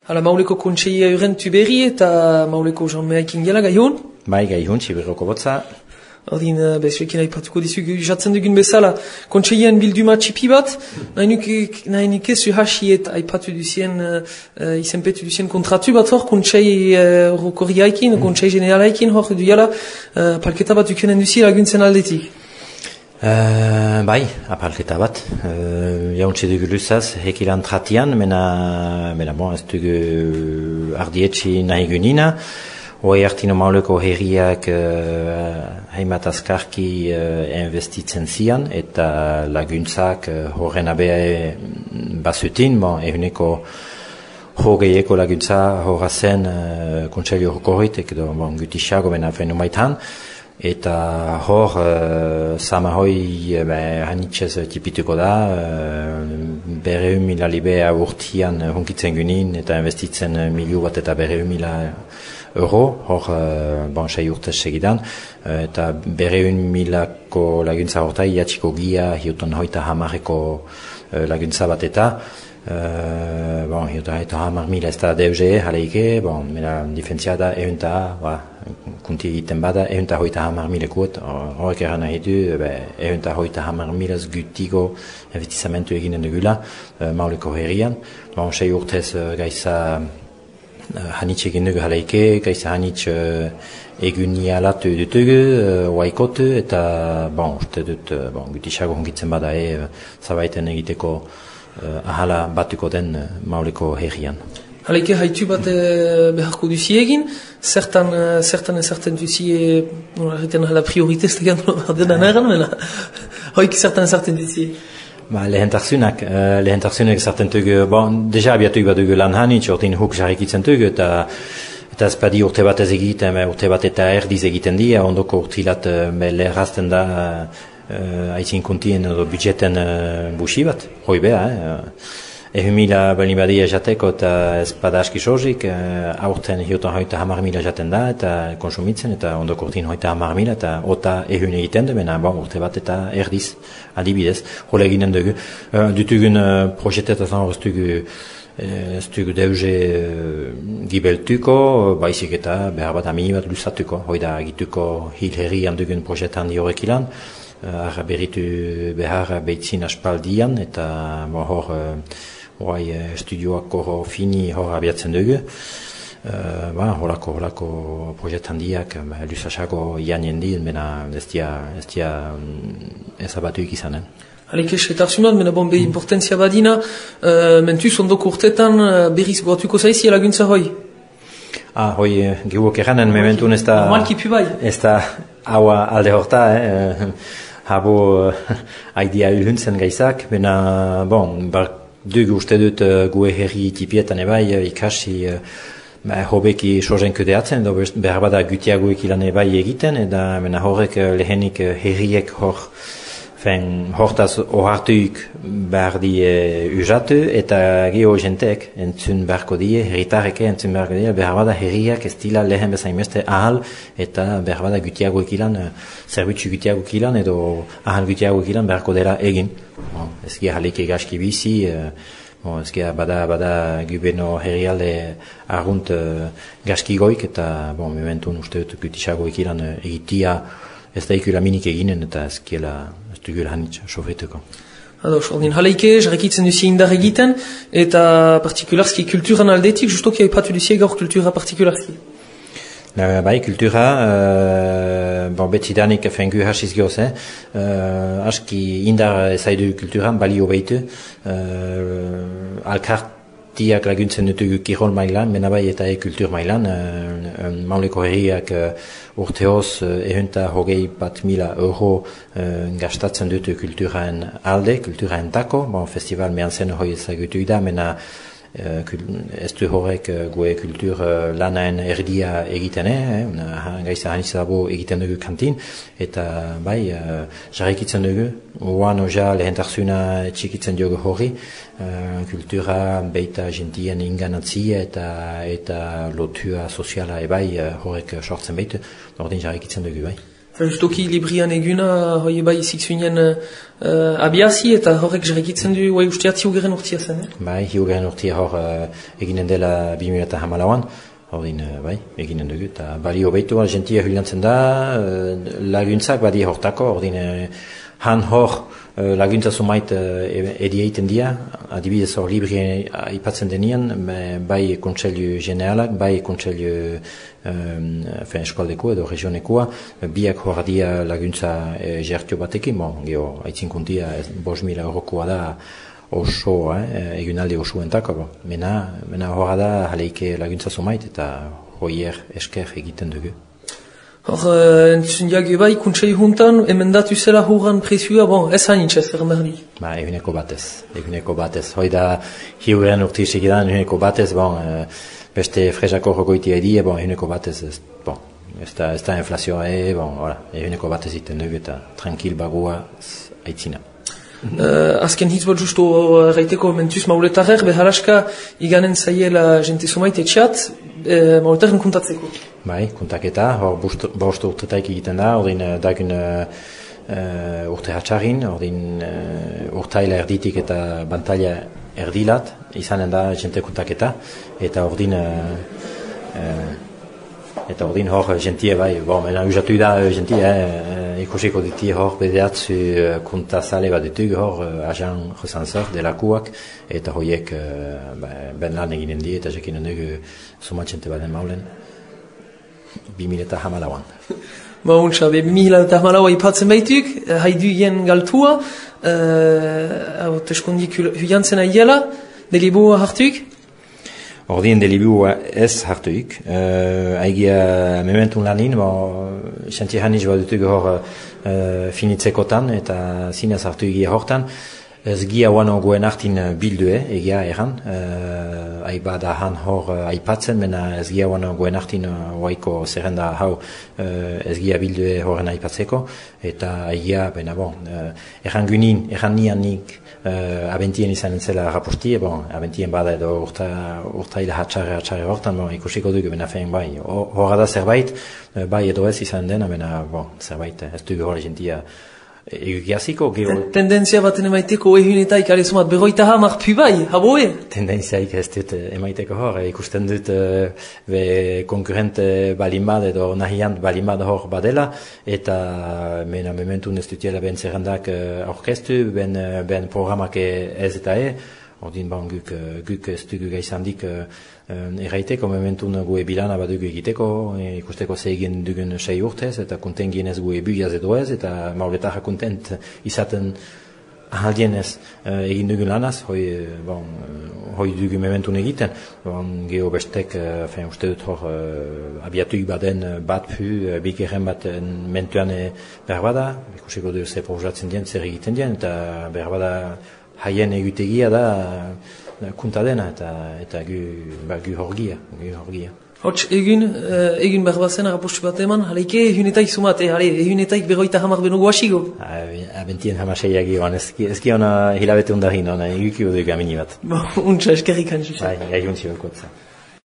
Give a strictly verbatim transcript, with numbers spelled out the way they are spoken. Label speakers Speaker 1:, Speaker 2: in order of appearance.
Speaker 1: Hala mauleko kontseia urentu berri eta mauleko janmeaikin gela gaihon?
Speaker 2: Bai, gaihon, txiberroko botza.
Speaker 1: Ordin, bezuekin haipatuko dizuk jatzen dugun bezala. Kontseian bilduma txipi bat, nahi nik ez uhasiet haipatu duzien, uh, izenpetu duzien kontratu bat hor, kontsei uh, rokorriaikin, kontsei generalaikin hor duela, uh, palketa bat dukenen duzi laguntzen aldetik.
Speaker 2: Uh, bai, apalketa bat. Uh, Jauntxe dugu luzaz, hekilan tratian, mena, mena bon, ez dugu ardietxi nahi gunina. Hoi hartino mauleko herriak uh, heimat askarki uh, investitzen zian eta laguntzak uh, horren abea basutin, bon, ehuneko hogeieko laguntza horra zen uh, kontseilio horkorritek edo bon, gutisago bena fenu maitan. Eta hor, uh, sama hoi uh, hanitzez tipituko da, uh, berreun mila libea urtian uh, hunkitzen gunin eta investitzen uh, miliu bat eta berreun mila euro, hor, uh, bon, sei urtez segidan, uh, eta berreun milako laguntza hortai, iatxiko gia, hiuton hoita hamareko uh, laguntza bat eta, uh, bon, hiuton hoita hamar mila ez da deuze, jaleike, bon, mera difentzia da, eunta, ba, kunti egiten bada, eunta hoita hamar milekuot, horrek eran nahi du, eunta hoita hamar milaz gutigo investizamentu eginen dugula, uh, mauleko herrian, bon, sei urtez uh, gaisa, Uh, hanitz egin dugu jaleike, gaiza hanitz uh, eguni alatu dutugu, uh, waikotu, eta, bon, uste dut, uh, bon, gutisago hongitzen bada, e, uh, zabaiten egiteko uh, ahala batuko den uh, mauleko herrian.
Speaker 1: Haleike haitu bat uh, beharko duzi egin, zertan, uh, zertan ezartzen duzi, nola erreten hala prioriteztegan denan erran, mena, hoik zertan ezartzen duzi.
Speaker 2: Ba, lehentarzunak, uh, lehentarzunak zarten dugu, bon, deja abiatu bat dugu lan hanitz, ortin huk jarrikitzen dugu, eta eta ezpadi urte bat ez egiten, urte bat eta erdiz egiten dia, ondoko urtilat uh, leherazten da uh, aizin kontien edo budjeten uh, busi bat, hoi beha, eh? Ehun mila bali badia jateko eta ezpada aski sozik, uh, aurten hiotan hoita hamar mila jaten da, eta konsumitzen, eta ondoko urtin hoita hamar mila, eta ota ehun egiten du, bena bon, urte bat eta erdiz, adibidez, hola eginen dugu. Uh, dutugun uh, projetetazan hor ez dugu, ez dugu deuze uh, gibeltuko, baizik eta behar bat amini bat luzatuko, hoi da egituko hil herrian dugun projetan di horrek ilan, uh, arra berritu behar behitzin aspaldian, eta bo, hor, uh, Horai estudioak hor fini hor abiatzen dugu. Uh, ba, horako, horako proiekt handiak, lusasago ianen dien, bena ez dia, ez dia ezabatuik izanen.
Speaker 1: Halekes, eta arzumat, mena bon, behi importantzia badina, uh, mentuz ondoko urtetan uh, berriz goatuko zaizi laguntza hoi?
Speaker 2: Ah, hoi, gehuok eranen, mementun ez da...
Speaker 1: Normalki pu bai.
Speaker 2: Ez da, haua alde horta, eh? Habo uh, aidia uluntzen gaizak, bena, bon, bar, dugu uste dut uh, gue herri tipietan ebai uh, ikasi uh, ba, hobeki sozen kudeatzen, edo behar bada gutiagoek ilan ebai egiten, eta mena horrek uh, lehenik uh, herriek hor, fen, hortaz ohartuik behar die uh, usatu, eta geho jenteek entzun beharko die, herritareke entzun beharko die, behar bada herriak ez dila lehen bezain beste ahal, eta behar bada gutiagoek ilan, uh, zerbitzu gutiagoek ilan, edo ahal gutiagoek ilan beharko dela egin. Bon, ez gira haleke gaski bizi, uh, bon, ez gira bada, bada gubeno herrialde argunt uh, gaski goik, eta bon, mementun uste dut gutisago ekilan uh, egitia ez da ikula minik eginen, eta ez gira ez dugula hanitz sofretuko.
Speaker 1: Ados, ordin haleike, jarrekitzen duzi indar egiten, eta partikularski kulturan aldetik, justoki haipatu duzi gaur kultura partikularski.
Speaker 2: Uh, bai, kultura, uh, bon, betzidanik fengu hasiz gehoz, eh? uh, aski indar ezaidu kulturan, balio behitu, uh, alkartiak laguntzen dutugu kirol mailan, mena bai eta e kultur mailan, uh, mauleko herriak uh, urteoz uh, ehunta hogei bat mila euro uh, gastatzen dutu kulturaen alde, kulturaen tako, bon, festival mehan zen hoi ezagutu da, mena Uh, ez du horrek uh, gue kultur uh, lanaen erdia egiten, eh? uh, gaiza hanizabo egiten dugu kantin, eta bai, uh, jarrikitzen dugu, oan oja lehentarzuna txikitzen dugu horri, uh, kultura beita gentien inganatzia eta, eta lotua soziala ebai uh, horrek sortzen beitu, ordin jarrikitzen dugu, bai.
Speaker 1: Justoki librian eguna, hoi bai izik zuinen uh, abiazi, eta horrek jarrikitzen du, bai usteat hiugeren urtia zen, eh?
Speaker 2: Bai, hiugeren urtia hor uh, eginen dela bi mila eta hamalauan, hordin, uh, bai, eginen dugu, eta balio behitu, gentia huliantzen da, uh, laguntzak badi hortako, hordin, uh, han hor uh, laguntza sumait uh, edieiten dia, adibidez hor libri aipatzen denien, bai kontseilu generalak, bai kontseilu Um, eskualdeko edo regionekoa, biak horra dia laguntza e, jertio batekin, bon, geho, haitzinkuntia bos mila eurokoa da oso, eh, egunaldi osoentako, bon. mena, mena horra da jaleike laguntza sumait eta hoier esker egiten dugu.
Speaker 1: Hor, entzun diagio bai, kontsei juntan, emendatu zela hurran presioa, bon, ez hain intxez, ermerdi.
Speaker 2: Ba, eguneko batez, eguneko batez. Hoi da, hiuren urtisik edan, eguneko batez, bon, e, beste frezako jokoiti edie, bon, eguneko batez, ez, bon, ez da, ez da inflazioa, e, bon, voilà, eguneko batez iten dugu eta tranquil bagua aitzina.
Speaker 1: Uh, azken hitz bat justo erraiteko mentuz mauletarrer, beharaska iganen zaiela jente sumaite txat, eh, mauletarren kontatzeko.
Speaker 2: Bai, kontaketa, hor bost urtetaik egiten da, ordin dagun uh, uh, urte hatxarrin, ordin uh, urtaila erditik eta bantaila erdilat, izanen da jente kontaketa, eta ordin uh, uh, eta ordin hor jentie bai, bon, mena usatu da jentie, eh, ikusiko ditie hor bedeatzu uh, kontazale bat ditug hor uh, ajan resansor delakuak, eta hoiek uh, ba, ben lan eginen di, eta jakinen dugu sumat jente baden maulen, bi mila eta hamalauan.
Speaker 1: Ba, untsa, be, bi mila eta hamalaua ipatzen baituk, haidu jen galtua, hau, uh, teskondik huiantzen aiela, delibua hartuik?
Speaker 2: Ordien delibua ez hartuik, uh, aigia mementun lanin, bo, xanti haniz bat dutuk hor uh, finitzekotan, eta zinez hartuik hortan, ez gia wano goen hartin bildue, egia erran, uh, aiba da han hor uh, aipatzen, mena ez gia wano goen hartin uh, waiko zerrenda hau uh, ez gia bildue horren aipatzeko, eta egia, bena bon, uh, erran gunin, erran nian nik uh, abentien izan entzela raportie, bon, abentien bada edo urta, urta ila hatxarre hatxarre hortan, bon, ikusiko dugu, bena fein bai, horra da zerbait, uh, bai edo ez izan dena, bena, bon, zerbait, ez dugu hori jentia, egiaziko, geho...
Speaker 1: Tendenzia baten emaiteko ehunetaik, ale sumat, berroita hamar pu bai, haboe?
Speaker 2: Tendenziaik ez dut emaiteko hor, ikusten dut be konkurrente balimad edo nahiant balimad hor badela, eta mena mementun ez dutiela ben zerrendak orkestu, ben, ben programak ez eta e, ordin ban guk, guk ez dugu gaizandik erraiteko, mementun gue bilana badugu egiteko, ikusteko ze egin dugun sei urtez, eta konten gienez gue buiaz edo ez, eta mauletarra kontent izaten ahaldien ez egin dugun lanaz, hoi, bon, hoi dugu mementun egiten, bon, geho bestek, fein uste dut hor, abiatuik baden bat pu, bikeren bat mentuan behar bada, ikusiko du ze projatzen dien, zer egiten dien, eta behar bada haien egutegia da kunta dena, eta, eta gu, ba, gu horgia, gu horgia.
Speaker 1: Hots, egun, uh, egun behar bazen arapostu bat eman, haleike ehunetaik sumate, hale, ehunetaik berroita hamar benugu hasigo?
Speaker 2: Abentien hamaseiak joan, ezki hona hilabete undarin, hona egukio dugu amini bat.
Speaker 1: Ba, untsa, eskerrik hantzuz.
Speaker 2: Bai, gai huntzi bakotza.